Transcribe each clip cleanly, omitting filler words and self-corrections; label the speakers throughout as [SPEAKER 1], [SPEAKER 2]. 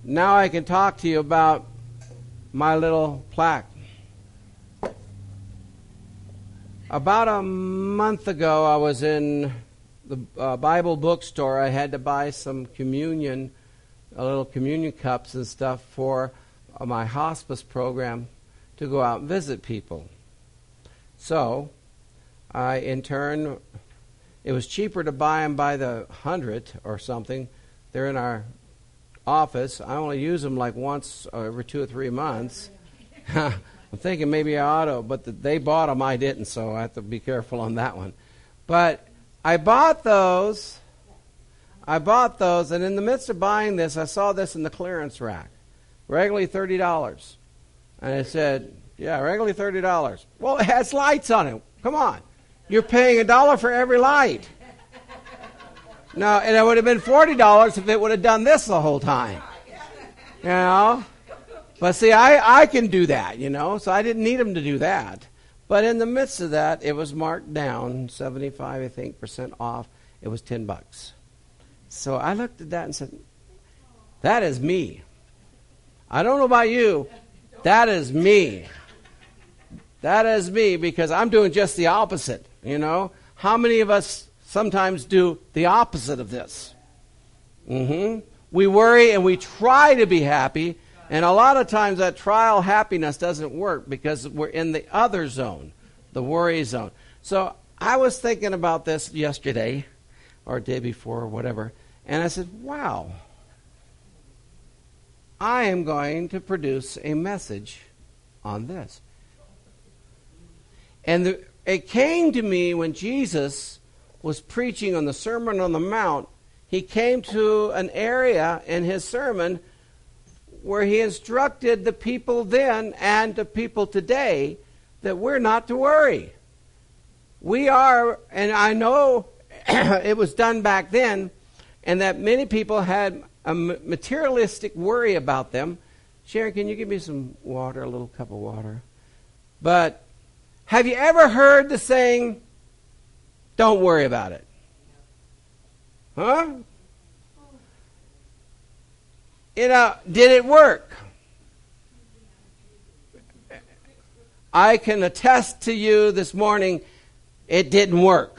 [SPEAKER 1] now I can talk to you about my little plaque. About a month ago, I was in the Bible bookstore. I had to buy some communion, little communion cups and stuff for my hospice program to go out and visit people. So, in turn, it was cheaper to buy them by the 100 or something. They're in our office. I only use them like once every 2 or 3 months. I'm thinking maybe I ought to, but they bought them, I didn't, so I have to be careful on that one. But I bought those, and in the midst of buying this, I saw this in the clearance rack. Regularly $30. And it said, yeah, regularly $30. Well, it has lights on it. Come on. You're paying $1 for every light. No, and it would have been $40 if it would have done this the whole time. You know? But see, I can do that, you know, so I didn't need them to do that. But in the midst of that, it was marked down, 75, I think, % off. It was $10. So I looked at that and said, that is me. I don't know about you. That is me. That is me, because I'm doing just the opposite, you know. How many of us sometimes do the opposite of this? We worry and we try to be happy, and a lot of times that trial happiness doesn't work because we're in the other zone, the worry zone. So I was thinking about this yesterday or day before or whatever, and I said, wow, I am going to produce a message on this. And it came to me when Jesus was preaching on the Sermon on the Mount. He came to an area in his sermon where he instructed the people then and the people today that we're not to worry. We are, and I know it was done back then, and that many people had a materialistic worry about them. Sharon, can you give me some water, a little cup of water? But have you ever heard the saying, don't worry about it? Huh? You know, did it work? I can attest to you this morning, it didn't work.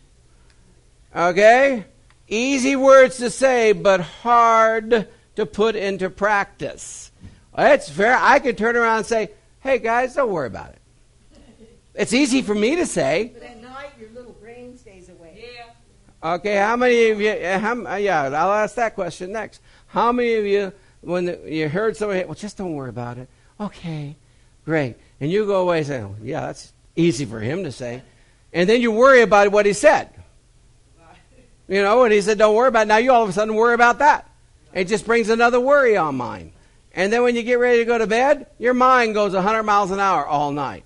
[SPEAKER 1] Okay? Easy words to say, but hard to put into practice. It's fair. I could turn around and say, hey guys, don't worry about it. It's easy for me to say.
[SPEAKER 2] But at night, your little brain stays awake.
[SPEAKER 1] Yeah. Okay, how many of you, I'll ask that question next. How many of you, when you heard somebody, well, just don't worry about it. Okay, great. And you go away saying, oh, yeah, that's easy for him to say. And then you worry about what he said. You know, when he said don't worry about it, now you all of a sudden worry about that. It just brings another worry on mind. And then when you get ready to go to bed, your mind goes 100 miles an hour all night.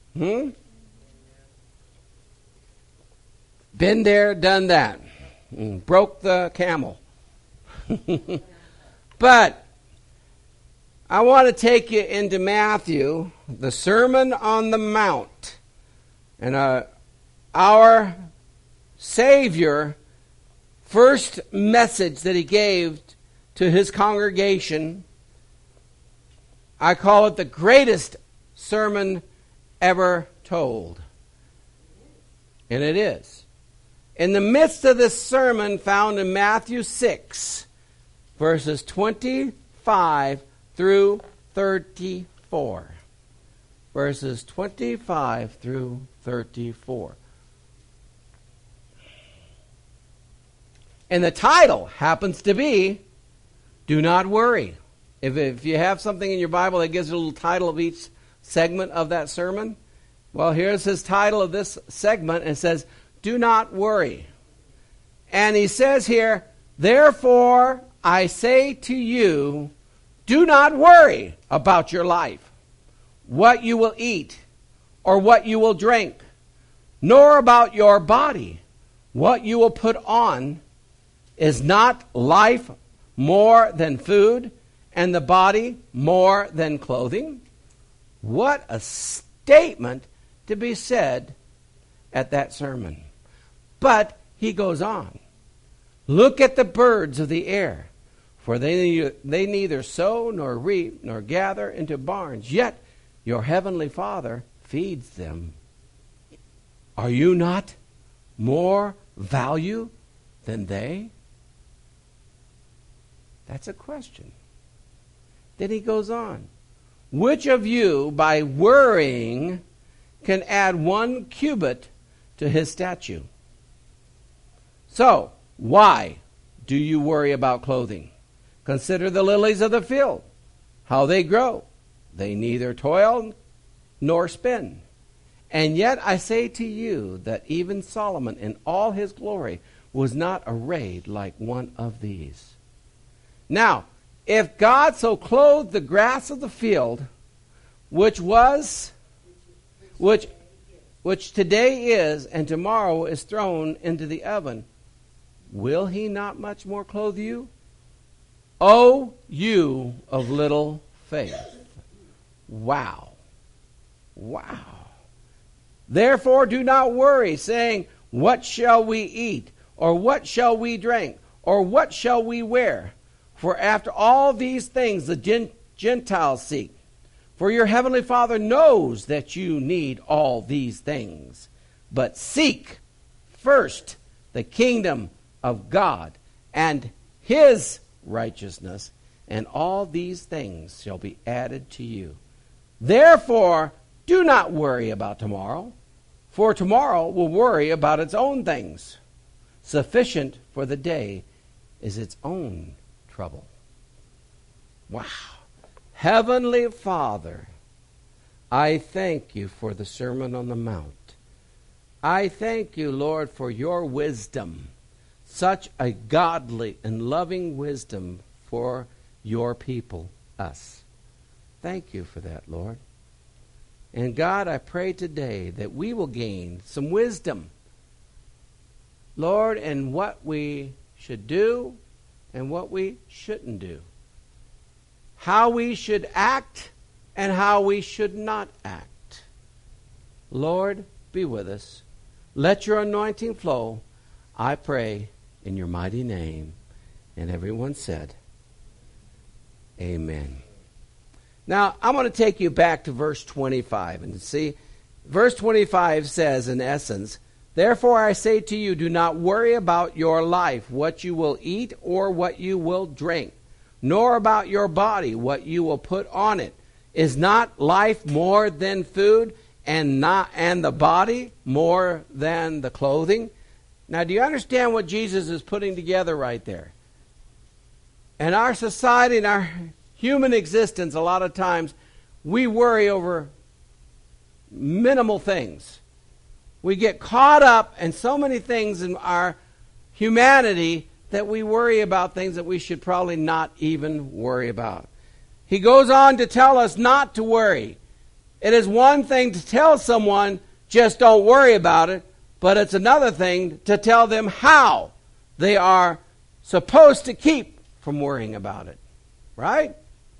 [SPEAKER 1] Been there, done that. Broke the camel. But I want to take you into Matthew, the Sermon on the Mount. And our Savior, first message that he gave to his congregation, I call it the greatest sermon ever told. And it is. In the midst of this sermon found in Matthew 6, verses 25 through 34. Verses 25 through 34. And the title happens to be, Do Not Worry. If you have something in your Bible that gives you a little title of each segment of that sermon, well, here's his title of this segment. It says, Do Not Worry. And he says here, Therefore I say to you, do not worry about your life, what you will eat or what you will drink, nor about your body, what you will put on. Is not life more than food, and the body more than clothing? What a statement to be said at that sermon. But he goes on. Look at the birds of the air, For they neither sow nor reap nor gather into barns, yet your heavenly Father feeds them. Are you not more value than they? That's a question. Then he goes on. Which of you, by worrying, can add 1 cubit to his stature? So, why do you worry about clothing? Consider the lilies of the field, how they grow. They neither toil nor spin. And yet I say to you that even Solomon in all his glory was not arrayed like one of these. Now, if God so clothed the grass of the field, which today is and tomorrow is thrown into the oven, will he not much more clothe you? O you of little faith. Wow. Wow. Therefore do not worry, saying, what shall we eat? Or what shall we drink? Or what shall we wear? For after all these things the Gentiles seek. For your heavenly Father knows that you need all these things. But seek first the kingdom of God and his righteousness, and all these things shall be added to you. Therefore, do not worry about tomorrow, for tomorrow will worry about its own things. Sufficient for the day is its own trouble. Wow. Heavenly Father, I thank you for the Sermon on the Mount. I thank you, Lord, for your wisdom, such a godly and loving wisdom for your people, us. Thank you for that, Lord. And God, I pray today that we will gain some wisdom, Lord, in what we should do and what we shouldn't do. How we should act and how we should not act. Lord, be with us. Let your anointing flow. I pray in your mighty name. And everyone said, amen. Now, I'm going to take you back to verse 25. And see, verse 25 says, in essence, therefore I say to you, do not worry about your life, what you will eat or what you will drink, nor about your body, what you will put on it. Is not life more than food, and the body more than the clothing? Now, do you understand what Jesus is putting together right there? In our society, in our human existence, a lot of times, we worry over minimal things. We get caught up in so many things in our humanity that we worry about things that we should probably not even worry about. He goes on to tell us not to worry. It is one thing to tell someone, just don't worry about it, but it's another thing to tell them how they are supposed to keep from worrying about it. Right?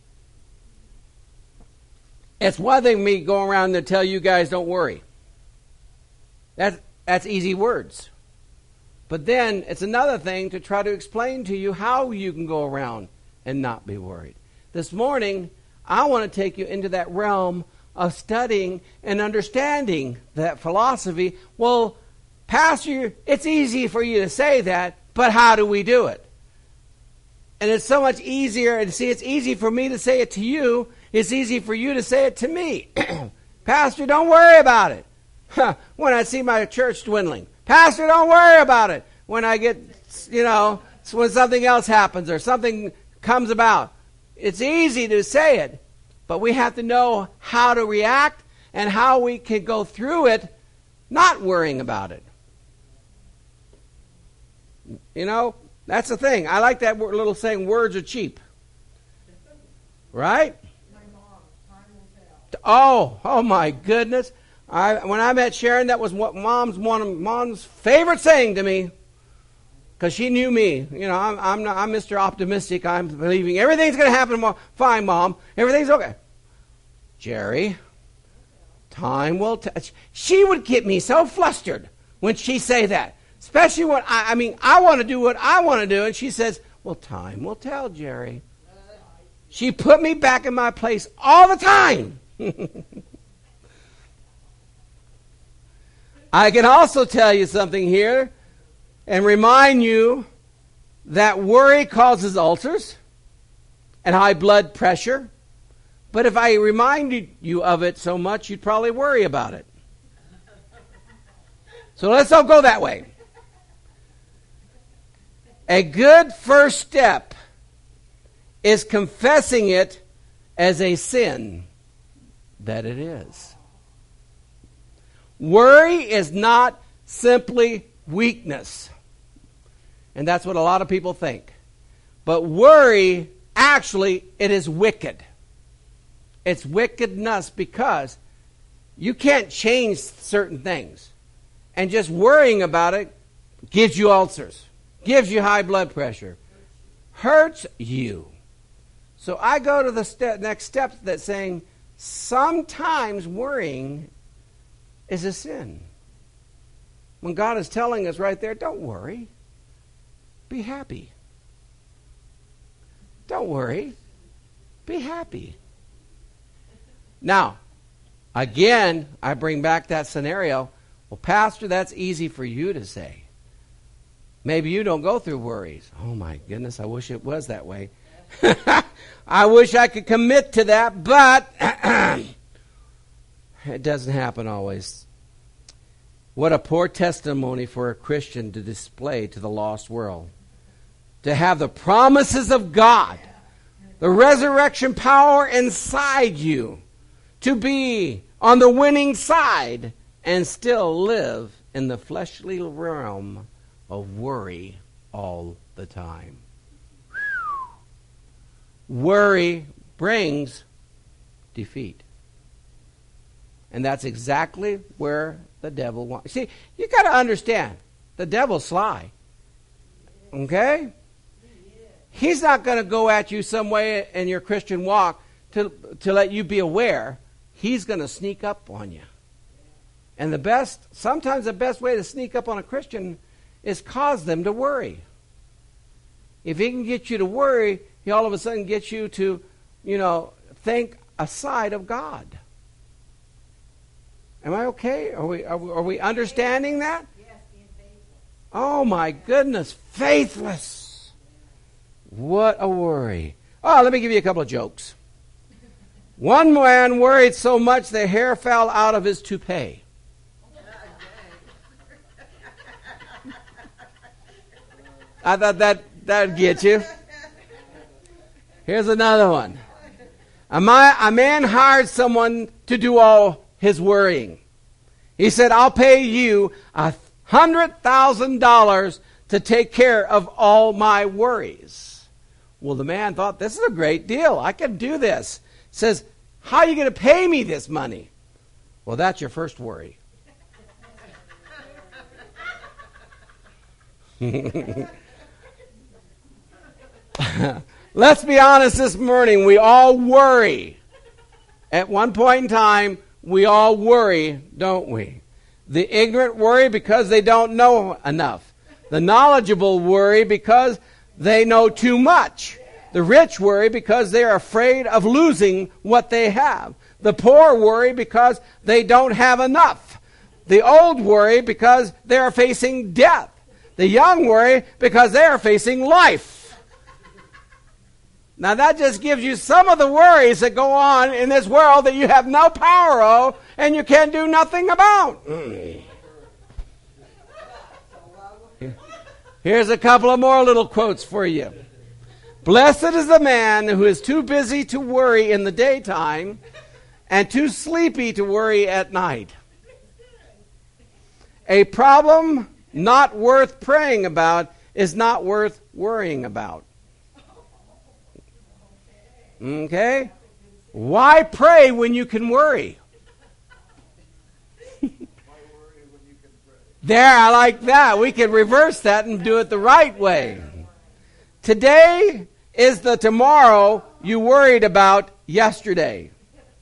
[SPEAKER 1] It's one thing me going around and tell you guys don't worry. That's easy words. But then it's another thing to try to explain to you how you can go around and not be worried. This morning, I want to take you into that realm of studying and understanding that philosophy. Well, Pastor, it's easy for you to say that, but how do we do it? And it's so much easier, and see, it's easy for me to say it to you. It's easy for you to say it to me. Pastor, don't worry about it. When I see my church dwindling. Pastor, don't worry about it. When I get, when something else happens or something comes about. It's easy to say it, but we have to know how to react and how we can go through it not worrying about it. That's the thing. I like that little saying, words are cheap. Right?
[SPEAKER 2] My mom, time will tell.
[SPEAKER 1] Oh my goodness. When I met Sharon, that was what one of Mom's favorite saying to me. Because she knew me. I'm Mr. Optimistic. I'm believing everything's going to happen tomorrow. Fine, Mom. Everything's okay. Jerry, time will tell. She would get me so flustered when she say that. Especially when, I want to do what I want to do. And she says, Well, time will tell, Jerry. She put me back in my place all the time. I can also tell you something here and remind you that worry causes ulcers and high blood pressure. But if I reminded you of it so much, you'd probably worry about it. So let's not go that way. A good first step is confessing it as a sin that it is. Worry is not simply weakness. And that's what a lot of people think. But worry, actually, it is wicked. It's wickedness because you can't change certain things. And just worrying about it gives you ulcers, gives you high blood pressure, hurts you. So I go to the next step that's saying sometimes worrying is a sin. When God is telling us right there, don't worry, be happy. Don't worry, be happy. Now, again, I bring back that scenario. Well, Pastor, that's easy for you to say. Maybe you don't go through worries. Oh, my goodness, I wish it was that way. I wish I could commit to that, but it doesn't happen always. What a poor testimony for a Christian to display to the lost world. To have the promises of God, the resurrection power inside you, to be on the winning side and still live in the fleshly realm of worry all the time. Worry brings defeat. And that's exactly where the devil wants. See, you got to understand, the devil's sly. Okay? He's not going to go at you some way in your Christian walk to let you be aware. He's going to sneak up on you. And sometimes the best way to sneak up on a Christian is cause them to worry. If he can get you to worry, he all of a sudden gets you to, think aside of God. Am I okay? Are we understanding that?
[SPEAKER 2] Yes, being faithful.
[SPEAKER 1] Oh my goodness, faithless. What a worry. Oh, let me give you a couple of jokes. One man worried so much the hair fell out of his toupee. I thought that'd get you. Here's another one. A man hired someone to do all his worrying. He said, I'll pay you $100,000 to take care of all my worries. Well, the man thought, this is a great deal. I can do this. Says, how are you going to pay me this money? Well, that's your first worry. Let's be honest this morning. We all worry. At one point in time, we all worry, don't we? The ignorant worry because they don't know enough. The knowledgeable worry because they know too much. The rich worry because they are afraid of losing what they have. The poor worry because they don't have enough. The old worry because they are facing death. The young worry because they are facing life. Now that just gives you some of the worries that go on in this world that you have no power of and you can do nothing about. Here's a couple of more little quotes for you. Blessed is the man who is too busy to worry in the daytime and too sleepy to worry at night. A problem not worth praying about is not worth worrying about. Okay? Why pray when you can worry? There, I like that. We can reverse that and do it the right way. Today is the tomorrow you worried about yesterday.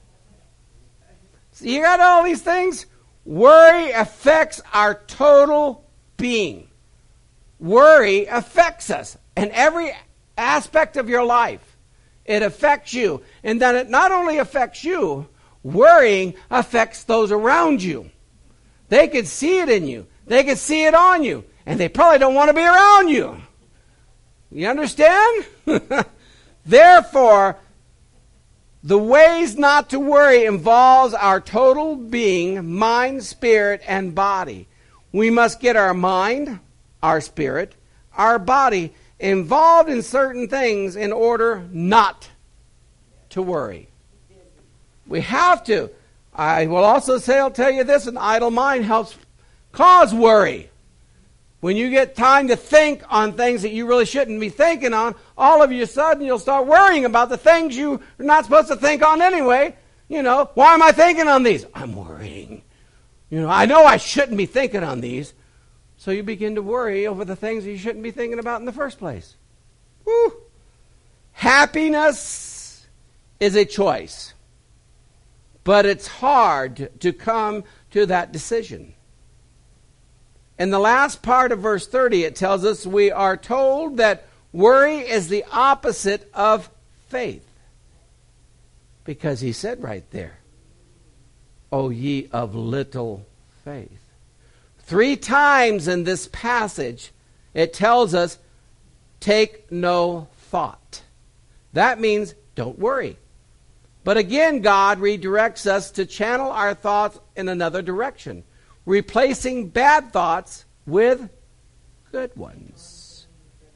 [SPEAKER 1] So you got all these things? Worry affects our total being. Worry affects us. And every aspect of your life. It affects you. And then it not only affects you, worrying affects those around you. They can see it in you. They can see it on you. And they probably don't want to be around you. You understand? Therefore, the ways not to worry involves our total being, mind, spirit, and body. We must get our mind, our spirit, our body involved in certain things in order not to worry. We have to. I will also say, I'll tell you this, an idle mind helps cause worry. When you get time to think on things that you really shouldn't be thinking on, all of a sudden you'll start worrying about the things you're not supposed to think on anyway. You know, why am I thinking on these? I'm worrying. You know I shouldn't be thinking on these. So you begin to worry over the things you shouldn't be thinking about in the first place. Woo! Happiness is a choice. But it's hard to come to that decision. In the last part of verse 30, it tells us we are told that worry is the opposite of faith. Because he said right there, O ye of little faith. 3 times in this passage, it tells us, take no thought. That means don't worry. But again, God redirects us to channel our thoughts in another direction, replacing bad thoughts with good ones.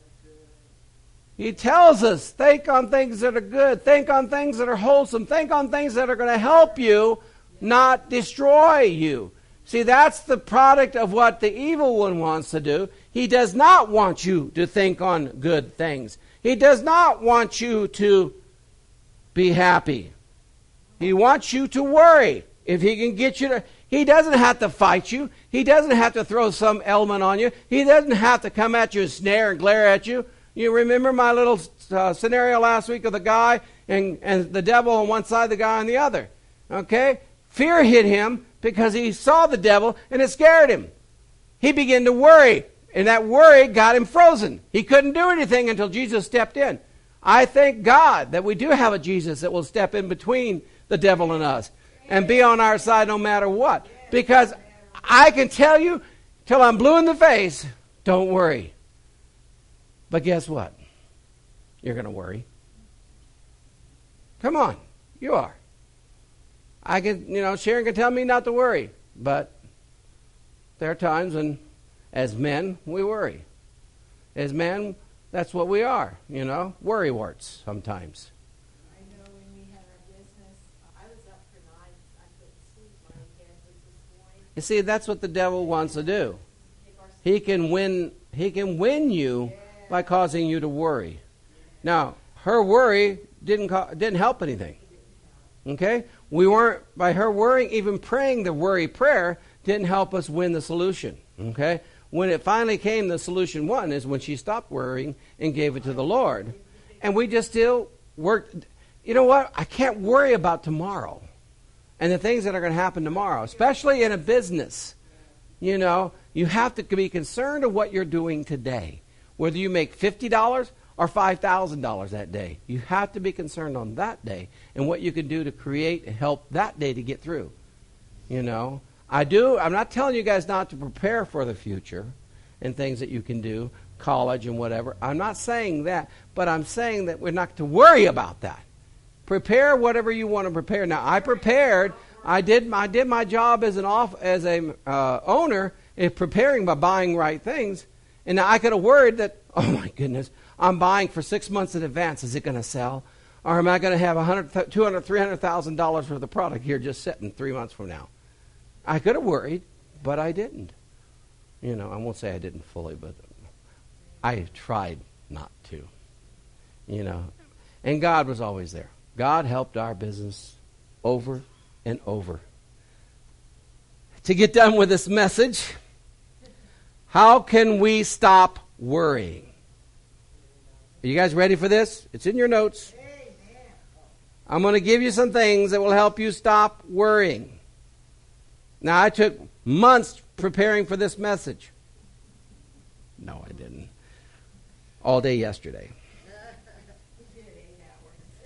[SPEAKER 1] He tells us, think on things that are good, think on things that are wholesome, think on things that are going to help you, not destroy you. See, that's the product of what the evil one wants to do. He does not want you to think on good things. He does not want you to be happy. He wants you to worry. If he can get you to... He doesn't have to fight you. He doesn't have to throw some element on you. He doesn't have to come at you and snare and glare at you. You remember my little scenario last week of the guy and the devil on one side, the guy on the other. Okay? Fear hit him because he saw the devil and it scared him. He began to worry, and that worry got him frozen. He couldn't do anything until Jesus stepped in. I thank God that we do have a Jesus that will step in between the devil and us and be on our side no matter what. Because I can tell you till I'm blue in the face, don't worry. But guess what? You're going to worry. Come on, you are. I can, Sharon can tell me not to worry, but there are times when, as men, we worry. As men, that's what we are, worrywarts sometimes.
[SPEAKER 2] I know when we had our business, I was up for nights. I couldn't sleep. My head was this morning.
[SPEAKER 1] You see, that's what the devil wants to do. He can win you by causing you to worry. Now, her worry didn't help anything. Okay? We weren't, by her worrying, even praying the worry prayer didn't help us win the solution. Okay? When it finally came, the solution one is when she stopped worrying and gave it to the Lord. And we just still worked. You know what? I can't worry about tomorrow and the things that are going to happen tomorrow, especially in a business. You have to be concerned of what you're doing today. Whether you make $50 or $5,000 that day. You have to be concerned on that day and what you can do to create and help that day to get through. I'm not telling you guys not to prepare for the future and things that you can do, college and whatever. I'm not saying that, but I'm saying that we're not to worry about that. Prepare whatever you want to prepare. Now, I prepared. I did my job as an owner in preparing by buying right things. And now I could have worried that, oh my goodness, I'm buying for 6 months in advance. Is it going to sell? Or am I going to have $200,000, $300,000 worth of product here just sitting 3 months from now? I could have worried, but I didn't. I won't say I didn't fully, but I tried not to. And God was always there. God helped our business over and over. To get done with this message, how can we stop worrying? Are you guys ready for this? It's in your notes. I'm going to give you some things that will help you stop worrying. Now, I took months preparing for this message. No, I didn't. All day yesterday.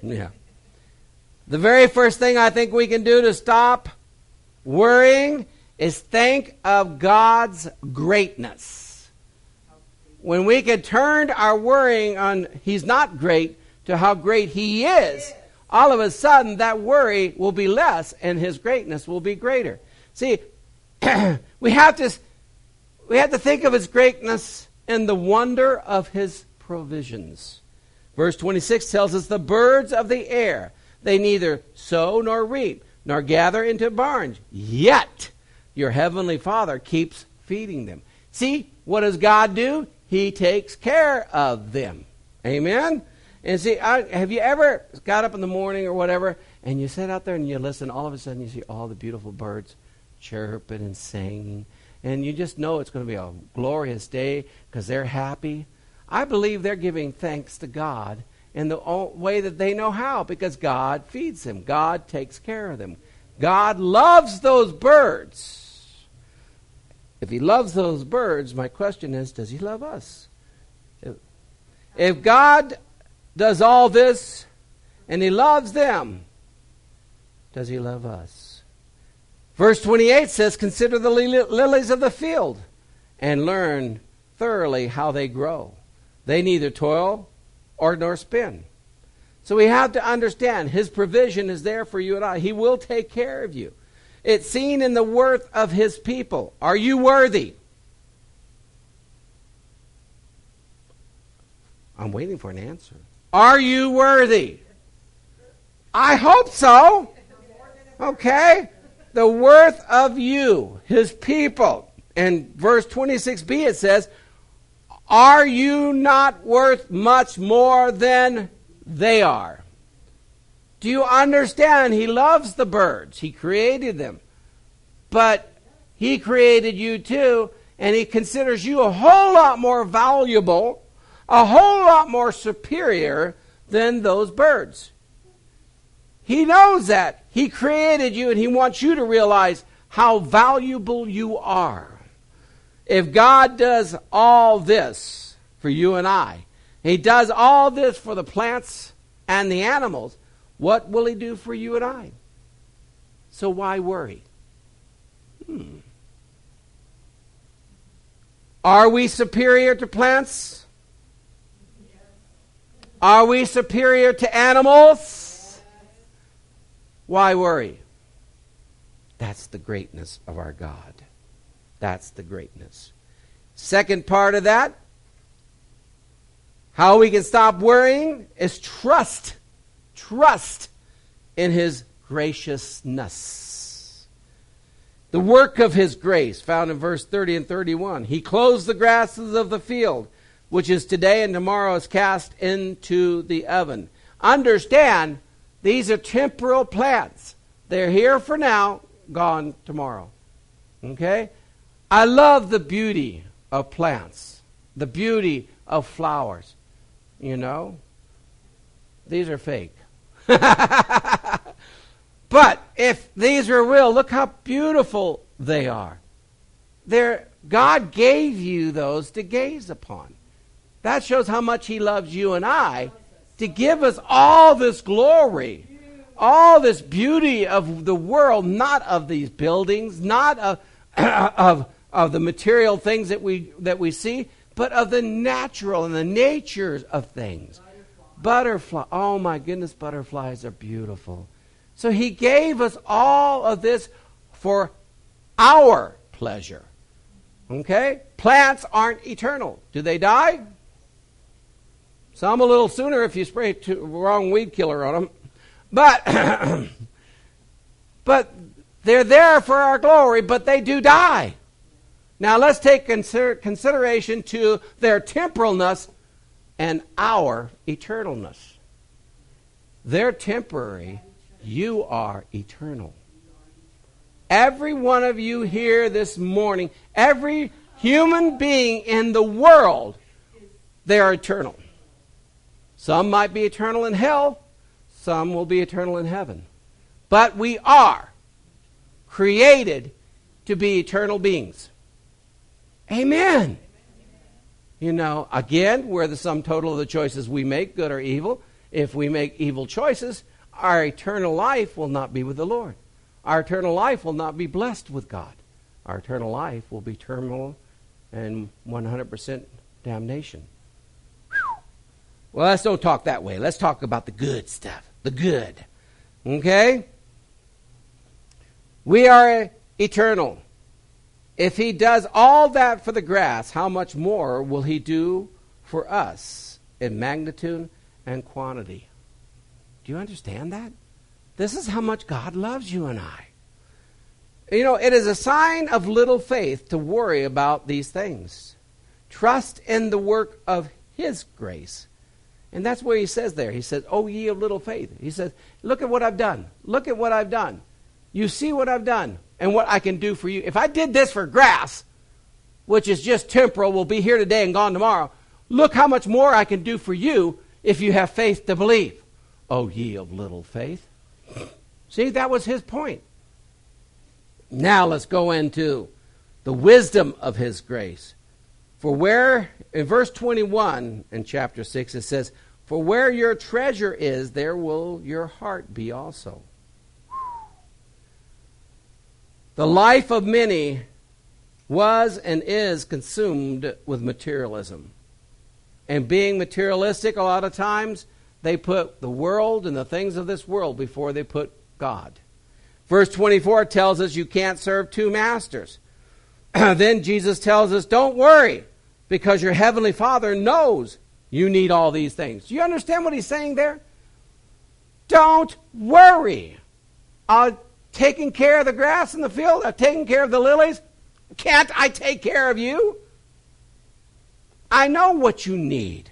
[SPEAKER 1] Yeah. The very first thing I think we can do to stop worrying is think of God's greatness. When we can turn our worrying on He's not great to how great He is, all of a sudden that worry will be less and His greatness will be greater. See, we have to think of His greatness and the wonder of His provisions. Verse 26 tells us, the birds of the air, they neither sow nor reap, nor gather into barns, yet your heavenly Father keeps feeding them. See, what does God do? He takes care of them. Amen? And see, have you ever got up in the morning or whatever, and you sit out there and you listen, all of a sudden you see all the beautiful birds chirping and singing, and you just know it's going to be a glorious day because they're happy. I believe they're giving thanks to God in the way that they know how, because God feeds them. God takes care of them. God loves those birds. If He loves those birds, my question is, does He love us? If God does all this and He loves them, does He love us? Verse 28 says, consider the lilies of the field and learn thoroughly how they grow. They neither toil or nor spin. So we have to understand His provision is there for you and I. He will take care of you. It's seen in the worth of His people. Are you worthy? I'm waiting for an answer. Are you worthy? I hope so. Okay. The worth of you, His people. In verse 26b it says, are you not worth much more than they are? Do you understand? He loves the birds. He created them. But He created you too, and He considers you a whole lot more valuable, a whole lot more superior than those birds. He knows that. He created you, and He wants you to realize how valuable you are. If God does all this for you and I, He does all this for the plants and the animals, what will He do for you and I? So why worry? Are we superior to plants? Are we superior to animals? Why worry? That's the greatness of our God. That's the greatness. Second part of that, how we can stop worrying, is trust. Trust in His graciousness. The work of His grace, found in verse 30 and 31. He clothes the grasses of the field, which is today and tomorrow is cast into the oven. Understand, these are temporal plants. They're here for now, gone tomorrow. Okay? I love the beauty of plants, the beauty of flowers. You know, these are fake. But if these are real, look how beautiful they are. God gave you those to gaze upon. That shows how much He loves you and I, to give us all this glory, all this beauty of the world, not of these buildings, not of the material things that we see, but of the natural and the natures of things. Butterfly. Oh my goodness, butterflies are beautiful. So He gave us all of this for our pleasure. Okay? Plants aren't eternal. Do they die? Some a little sooner if you spray wrong weed killer on them. But they're there for our glory, but they do die. Now let's take consideration to their temporalness and our eternalness. They're temporary. You are eternal. Every one of you here this morning, every human being in the world, they are eternal. Some might be eternal in hell. Some will be eternal in heaven. But we are created to be eternal beings. Amen. You know, again, we're the sum total of the choices we make, good or evil. If we make evil choices, our eternal life will not be with the Lord. Our eternal life will not be blessed with God. Our eternal life will be terminal and 100% damnation. Whew. Well, let's don't talk that way. Let's talk about the good stuff. The good. Okay? We are eternal. If he does all that for the grass, how much more will he do for us in magnitude and quantity? Do you understand that? This is how much God loves you and I. You know, it is a sign of little faith to worry about these things. Trust in the work of his grace. And that's what he says there. He says, "Oh, ye of little faith." He says, look at what I've done. Look at what I've done. You see what I've done and what I can do for you. If I did this for grass, which is just temporal, will be here today and gone tomorrow, look how much more I can do for you if you have faith to believe. Oh, ye of little faith. See, that was his point. Now let's go into the wisdom of his grace. For where, in verse 21 in chapter 6, it says, "For where your treasure is, there will your heart be also." The life of many was and is consumed with materialism. And being materialistic, a lot of times, they put the world and the things of this world before they put God. Verse 24 tells us you can't serve two masters. Then Jesus tells us, don't worry, because your heavenly Father knows you need all these things. Do you understand what he's saying there? Don't worry. I've taken care of the grass in the field. I've taken care of the lilies. Can't I take care of you? I know what you need.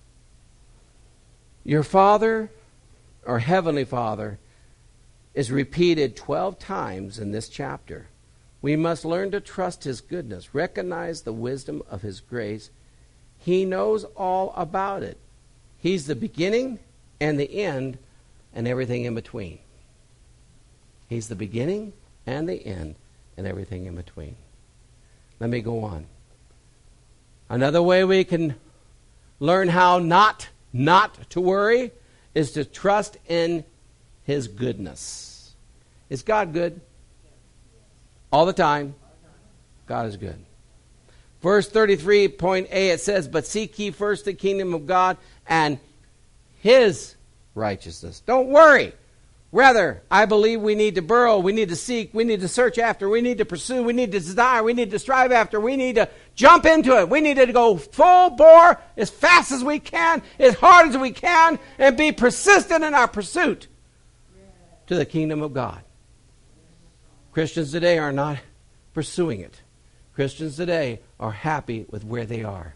[SPEAKER 1] Your Father, or Heavenly Father, is repeated 12 times in this chapter. We must learn to trust his goodness, recognize the wisdom of his grace. He knows all about it. He's the beginning and the end and everything in between. He's the beginning and the end and everything in between. Let me go on. Another way we can learn how not to worry is to trust in his goodness. Is God good? All the time. God is good. Verse 33.a, it says, "But seek ye first the kingdom of God and his righteousness." Don't worry. Rather, I believe we need to burrow, we need to seek, we need to search after, we need to pursue, we need to desire, we need to strive after, we need to jump into it. We need to go full bore as fast as we can, as hard as we can, and be persistent in our pursuit to the kingdom of God. Christians today are not pursuing it. Christians today are happy with where they are.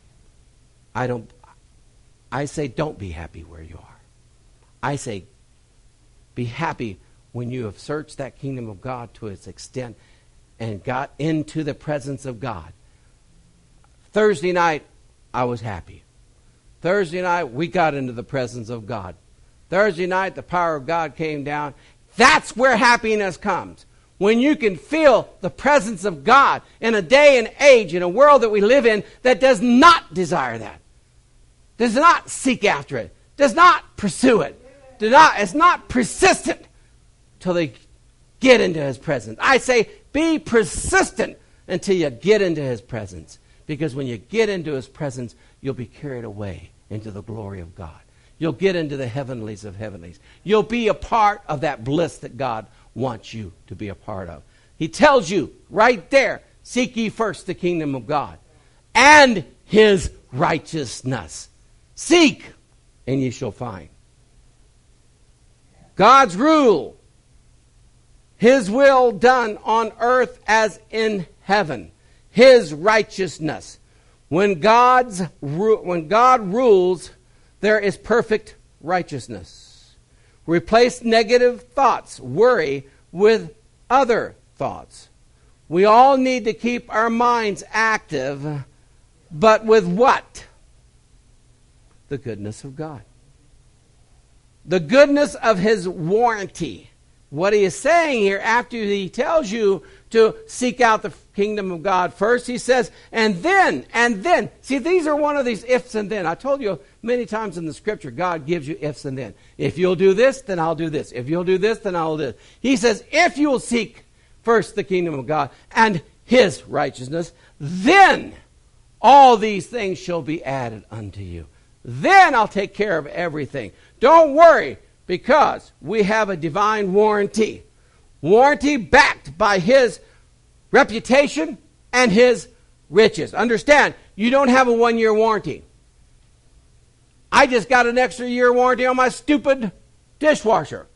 [SPEAKER 1] I say don't be happy where you are. I say be happy when you have searched that kingdom of God to its extent and got into the presence of God. Thursday night, I was happy. Thursday night, we got into the presence of God. Thursday night, the power of God came down. That's where happiness comes. When you can feel the presence of God in a day and age, in a world that we live in that does not desire that, does not seek after it, does not pursue it, it's not persistent till they get into his presence. I say be persistent until you get into his presence. Because when you get into his presence, you'll be carried away into the glory of God. You'll get into the heavenlies of heavenlies. You'll be a part of that bliss that God wants you to be a part of. He tells you right there, seek ye first the kingdom of God and his righteousness. Seek, and ye shall find. God's rule, his will done on earth as in heaven. His righteousness. When God rules, there is perfect righteousness. Replace negative thoughts, worry, with other thoughts. We all need to keep our minds active, but with what? The goodness of God. The goodness of his warranty. What he is saying here, after he tells you to seek out the kingdom of God first, he says, and then. See, these are one of these ifs and then. I told you Many times in the Scripture, God gives you ifs and then. If you'll do this, then I'll do this. If you'll do this, then I'll do this. He says, if you will seek first the kingdom of God and His righteousness, then all these things shall be added unto you. Then I'll take care of everything. Don't worry, because we have a divine warranty. Warranty backed by His reputation and His riches. Understand, you don't have a 1-year warranty. I just got an extra year warranty on my stupid dishwasher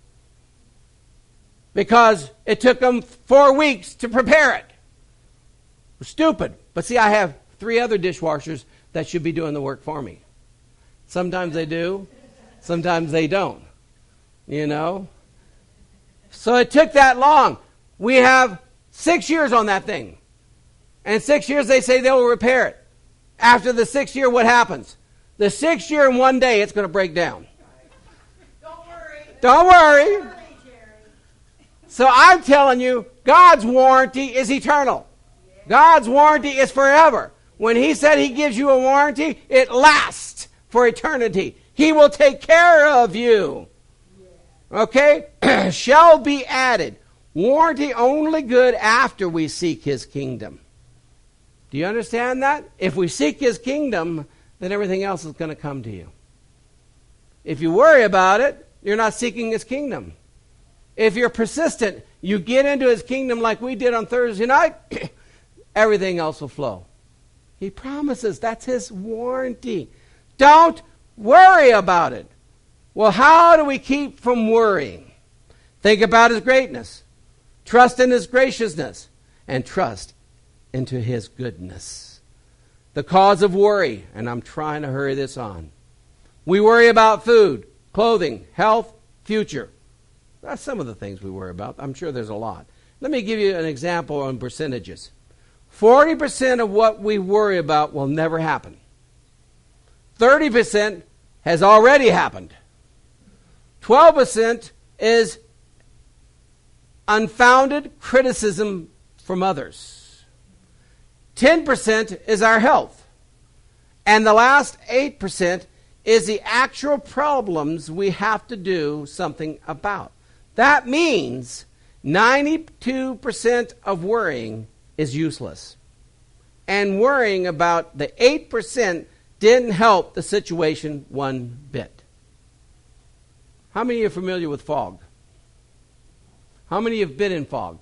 [SPEAKER 1] because it took them 4 weeks to prepare it. Stupid. But see, I have 3 other dishwashers that should be doing the work for me. Sometimes they do, sometimes they don't. You know? So it took that long. We have 6 years on that thing. And 6 years they say they will repair it. After the 6th year, what happens? The 6th year in 1 day, it's going to break down.
[SPEAKER 2] Don't worry.
[SPEAKER 1] Don't worry.
[SPEAKER 2] Don't worry, Jerry.
[SPEAKER 1] So I'm telling you, God's warranty is eternal. God's warranty is forever. When He said He gives you a warranty, it lasts for eternity. He will take care of you. Okay? Shall be added. Warranty only good after we seek His kingdom. Do you understand that? If we seek His kingdom, then everything else is going to come to you. If you worry about it, you're not seeking His kingdom. If you're persistent, you get into His kingdom like we did on Thursday night, everything else will flow. He promises. That's His warranty. Don't worry about it. Well, how do we keep from worrying? Think about His greatness. Trust in His graciousness. And trust into His goodness. The cause of worry, and I'm trying to hurry this on. We worry about food, clothing, health, future. That's some of the things we worry about. I'm sure there's a lot. Let me give you an example on percentages. 40% of what we worry about will never happen. 30% has already happened. 12% is unfounded criticism from others. 10% is our health. And the last 8% is the actual problems we have to do something about. That means 92% of worrying is useless. And worrying about the 8% didn't help the situation one bit. How many of you are familiar with fog? How many have been in fog?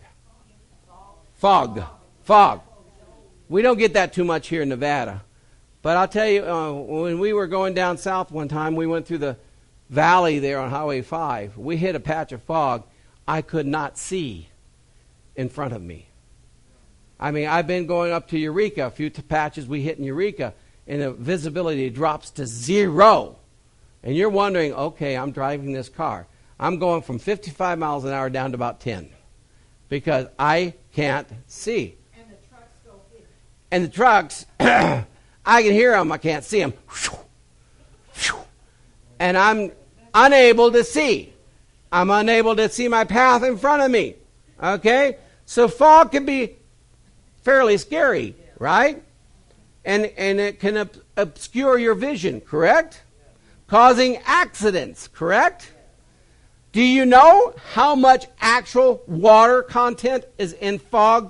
[SPEAKER 1] Fog. We don't get that too much here in Nevada. But I'll tell you, when we were going down south one time, we went through the valley there on Highway 5. We hit a patch of fog. I could not see in front of me. I mean, I've been going up to Eureka, a few patches we hit in Eureka, and the visibility drops to 0. And you're wondering, okay, I'm driving this car. I'm going from 55 miles an hour down to about 10 because I can't see.
[SPEAKER 2] And the trucks go in.
[SPEAKER 1] And the trucks, I can hear them, I can't see them. And I'm unable to see. I'm unable to see my path in front of me. Okay? So fog can be fairly scary, right? And it can obscure your vision, correct? Causing accidents, correct? Do you know how much actual water content is in fog?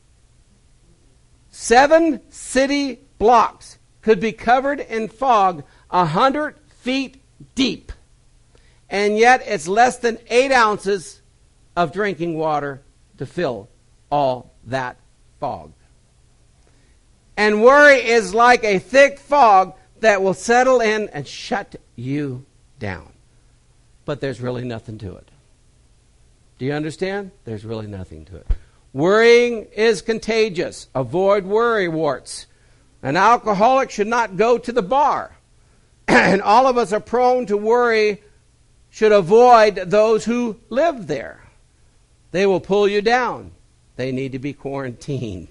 [SPEAKER 1] 7 city blocks could be covered in fog 100 feet deep. And yet it's less than 8 ounces of drinking water to fill all that fog. And worry is like a thick fog that will settle in and shut you down. But there's really nothing to it. Do you understand? There's really nothing to it. Worrying is contagious. Avoid worry warts. An alcoholic should not go to the bar. And all of us are prone to worry, should avoid those who live there. They will pull you down. They need to be quarantined.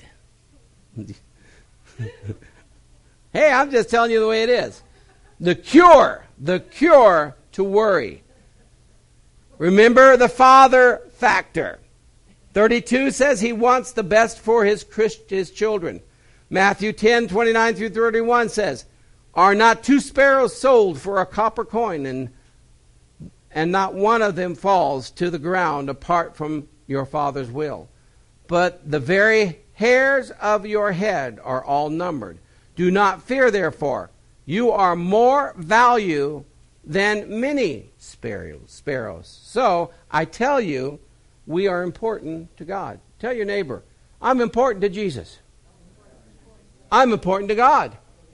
[SPEAKER 1] Hey, I'm just telling you the way it is. The cure to worry. Remember the father factor. 32 says he wants the best for his children. Matthew 10:29 through 31 says, Are not 2 sparrows sold for a copper coin, and not one of them falls to the ground apart from your Father's will? But the very hairs of your head are all numbered. Do not fear, therefore. You are more value than many sparrows. So, I tell you, we are important to God. Tell your neighbor, I'm important to Jesus. I'm important to God.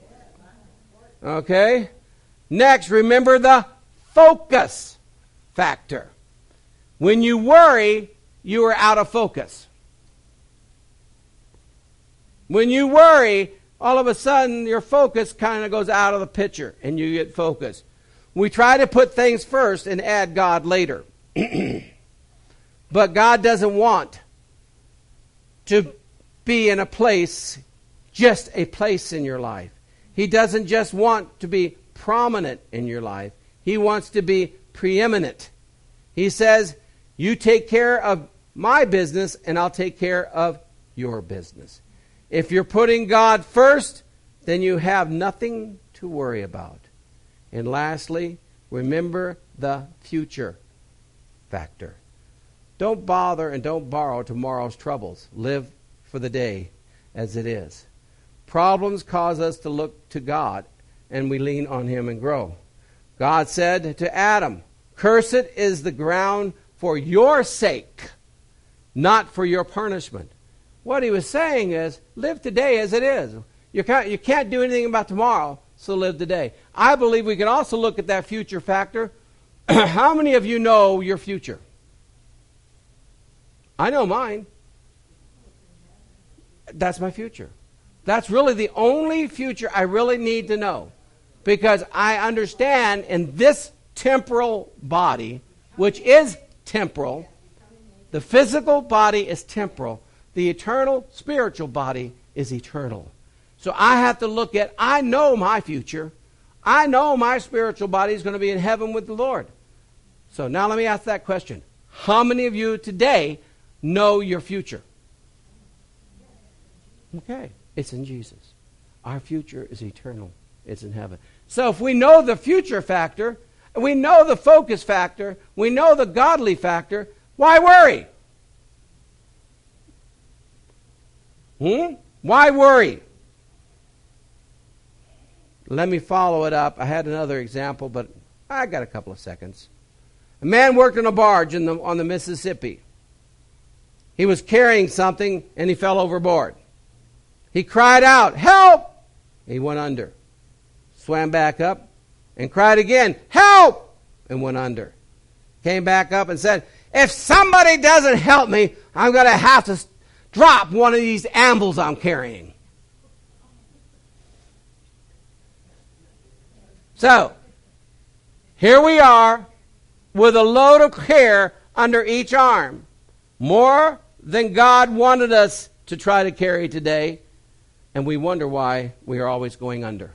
[SPEAKER 1] Okay? Next, remember the focus factor. When you worry, you are out of focus. When you worry, all of a sudden your focus kind of goes out of the picture and you get focused. We try to put things first and add God later. But God doesn't want to be in a place, just a place in your life. He doesn't just want to be prominent in your life. He wants to be preeminent. He says, you take care of my business and I'll take care of your business. If you're putting God first, then you have nothing to worry about. And lastly, remember the future factor. Don't bother and don't borrow tomorrow's troubles. Live for the day as it is. Problems cause us to look to God, and we lean on Him and grow. God said to Adam, "Cursed is the ground for your sake, not for your punishment." What he was saying is, live today as it is. You can't do anything about tomorrow, so live today. I believe we can also look at that future factor. How many of you know your future? I know mine. That's my future. That's really the only future I really need to know. Because I understand in this temporal body, which is temporal, the physical body is temporal. The eternal spiritual body is eternal. So I have to look at, I know my future. I know my spiritual body is going to be in heaven with the Lord. So now let me ask that question. How many of you today know your future? Okay, it's in Jesus. Our future is eternal. It's in heaven. So if we know the future factor, we know the focus factor, we know the godly factor, why worry? Why worry? Let me follow it up. I had another example, but I got a couple of seconds. A man worked on a barge on the Mississippi. He was carrying something and he fell overboard. He cried out, "Help!" He went under. Swam back up and cried again, "Help!" and went under. Came back up and said, "If somebody doesn't help me, I'm going to have to drop one of these ambles I'm carrying." So, here we are with a load of care under each arm. More than God wanted us to try to carry today. And we wonder why we are always going under.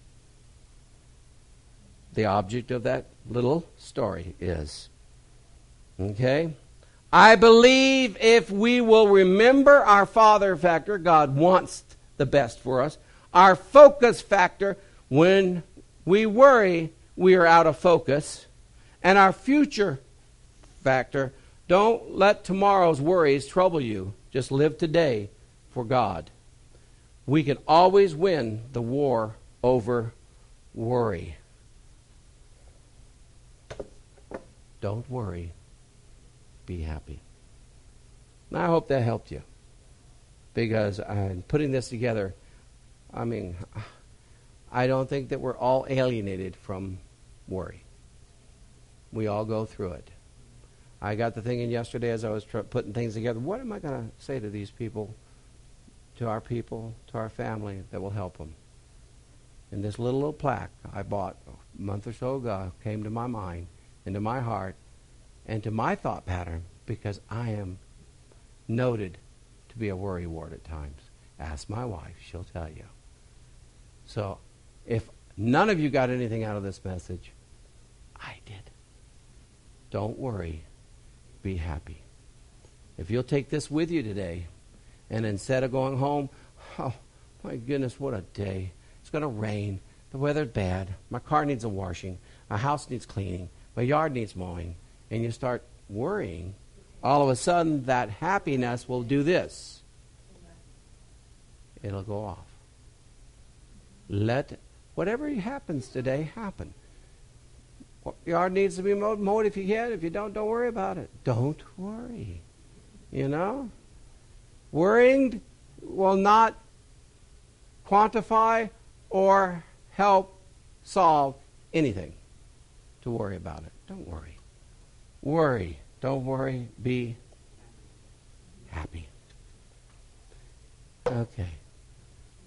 [SPEAKER 1] The object of that little story is. Okay? I believe if we will remember our Father factor, God wants the best for us. Our focus factor, when we worry, we are out of focus. And our future factor, don't let tomorrow's worries trouble you. Just live today for God. We can always win the war over worry. Don't worry. Be happy. Now, I hope that helped you. Because I'm putting this together, I don't think that we're all alienated from worry. We all go through it. I got the thinking yesterday as I was putting things together, what am I going to say to these people, to our family that will help them? And this little plaque I bought a month or so ago came to my mind, into my heart, and to my thought pattern, because I am noted to be a worrywart at times. Ask my wife, she'll tell you. So, if none of you got anything out of this message, I did. Don't worry. Be happy. If you'll take this with you today, and instead of going home, oh, my goodness, what a day. It's going to rain. the weather's bad, my car needs a washing, my house needs cleaning, my yard needs mowing, and you start worrying, all of a sudden that happiness will do this. It'll go off. Let whatever happens today happen. Yard needs to be mowed if you can. If you don't worry about it. Don't worry. You know? Worrying will not quantify or help solve anything. To worry about it. Don't worry. Worry. Don't worry. Be happy. Okay.